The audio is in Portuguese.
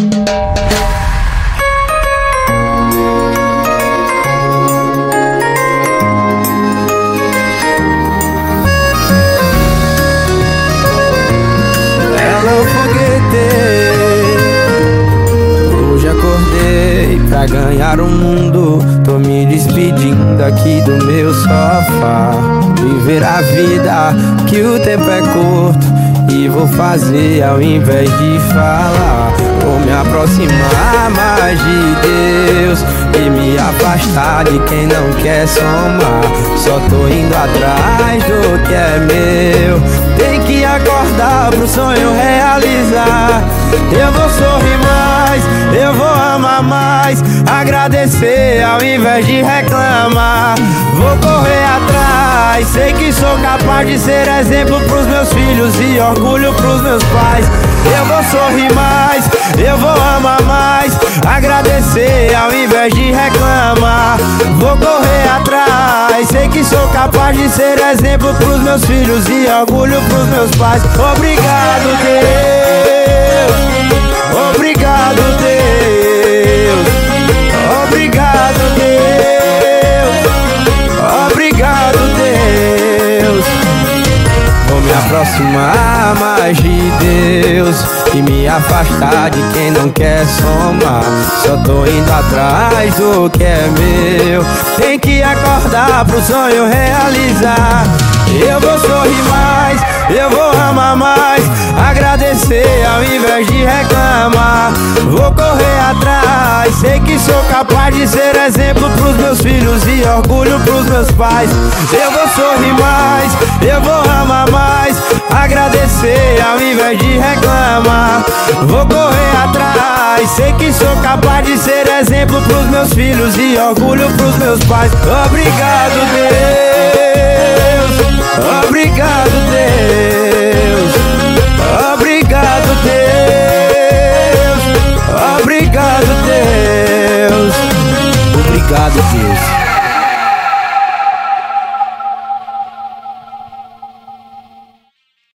Hoje acordei pra ganhar o mundo. Tô me despedindo aqui do meu sofá. Viver a vida, que o tempo é curto, e vou fazer ao invés de falar. Vou me aproximar mais de Deus e me afastar de quem não quer somar. Só tô indo atrás do que é meu. Tem que acordar pro sonho realizar. Eu vou sorrir mais, eu vou amar mais, agradecer ao invés de reclamar. Vou correr atrás, sei que sou capaz de ser exemplo pros meus filhos e orgulho pros meus pais. Eu vou sorrir mais, eu vou amar mais, agradecer ao invés de reclamar. Vou correr atrás, sei que sou capaz de ser exemplo pros meus filhos e orgulho pros meus pais. Obrigado, Deus. Obrigado, Deus. Obrigado, Deus. Obrigado, Deus. Vou me aproximar mais de Deus e me afastar de quem não quer somar. Só tô indo atrás do que é meu. Tem que acordar pro sonho realizar. Eu vou sorrir mais, eu vou amar mais, agradecer ao invés de reclamar. Vou correr atrás, sei que sou capaz de ser exemplo pros meus filhos e orgulho pros meus pais. Eu vou sorrir mais, eu vou amar mais, agradecer ao invés de reclamar. Vou correr atrás, sei que sou capaz de ser exemplo pros meus filhos e orgulho pros meus pais. Obrigado, Deus. Obrigado, Deus. Obrigado, Deus. Obrigado, Deus. Obrigado, Deus.